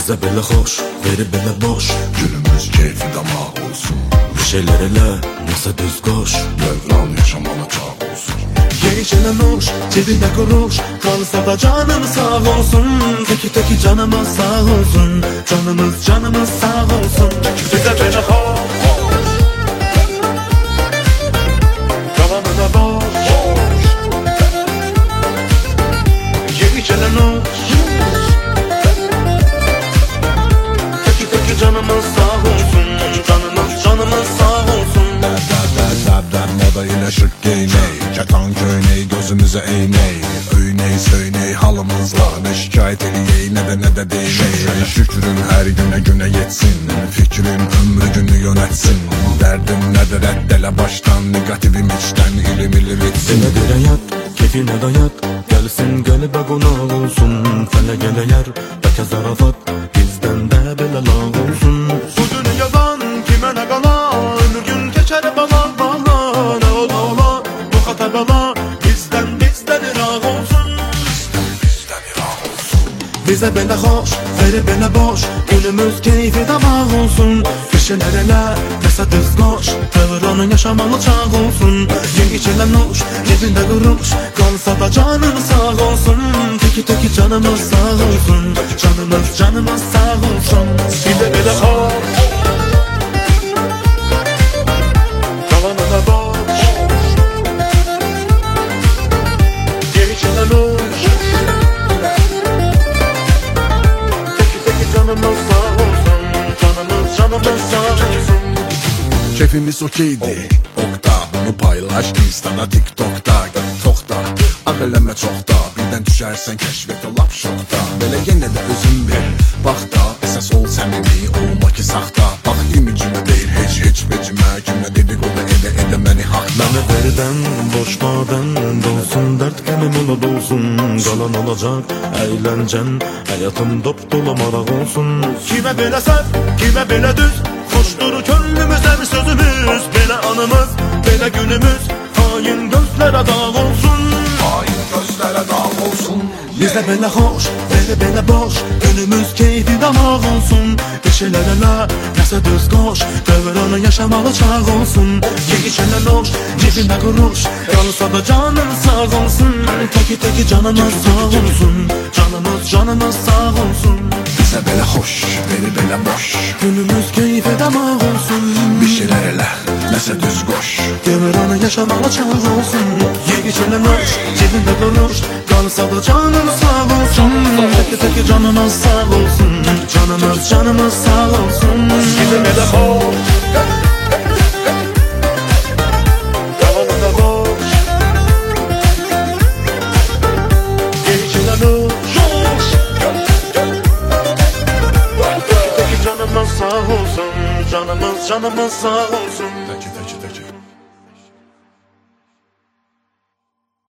Bizə belə xoş, verib belə boş, Günümüz keyfi damaq olsun. bir şeylər elə, nəsə düz qoş. Dövran yaşamalı çağ olsun. Geniş elə nuş, cebində quruş, qalsa da canım sağ olsun. Teki canımız sağ olsun, canımız sağ olsun. Bizə belə xoş, qalanına boş. Geniş elə nuş, canımız sağ olsun, canımız sağ olsun. Dəb moda ilə şık geyney, kətan köyney, gözümüzə eyney. Öyney söyney halımızla, nə şikayət eləyey, nə də deyney. Şükrün hər günə yetsin, fikrin ömrü günü yönətsin. Dərdim nədir rəddələ başdan, negativim içdən ilim etsin. Sənə görə yat, keyfinə dayat, gəlsin qəlbə qonaq olsun. Fələk elə yer, bəlkə zarafat, bizdən də belə lağ olsun. Bu dünyadan kimə nə qala, ömür gün keçər bala. Nə ola, bu xata bala, bizdən iraq olsun. Bizə belə xoş, verib belə boş, günümüz keyfi damaq olsun. Bir şeylər elə, nəsə düz qoş, dövranın yaşamalı çağ olsun. Yengiç elə nuş, cebində quruş, qalsa da canım sağ olsun. Teki canımız sağ olsun, canımız sağ olsun. Bizə belə xoş, qalanına boş. Yengiç elə nuş, canımız sağ olsun, canımız sağ olsun. Keyfimiz okeydi, okta, bunu paylaş Insta'da, TikTok'ta, TikTok'ta. Ağləmə çoxda, birdən düşərsən kəşfətə lap şokda. Belə yenə də özün ver, bax da, əsas ol səmimi, olma ki saxta. Bax imicimə deyil, heç becimə, kimlə dedikodu edə məni haqda. Mənə verdən, boş madən, dolsun dərd qəmim ola dolsun. Qalan olacaq, əyləncən, həyatım dop dolu maraq olsun. Kimə belə səhv, kimə belə düz, xoşdur könlümüz hər sözümüz. Belə anımız, belə günümüz, hain gözlərə dağ olsun. Hain gözlərə dağ olsun. Bizə belə xoş, belə boş, günümüz keyfi damaq olsun. Bir şeylər elə, nəsə düz qoş, dövranı yaşamalı çağ olsun. Yengiç elə nuş, cebində quruş, qalsa da canım sağ olsun. Teki canımız sağ olsun, canımız sağ olsun. Bizə belə xoş, belə boş, Günümüz keyfi damaq olsun. bir şeylər elə, nəsə düz qoş. Dövranı yaşamalı çağ olsun. Yengiç elə nuş, cebində quruş, qalsa da canım sağ olsun. Teki canımız sağ olsun, canımız sağ olsun. Bizə belə xoş, qalanına boş. Yengiç elə nuş, teki canımız sağ olsun, canımız sağ olsun.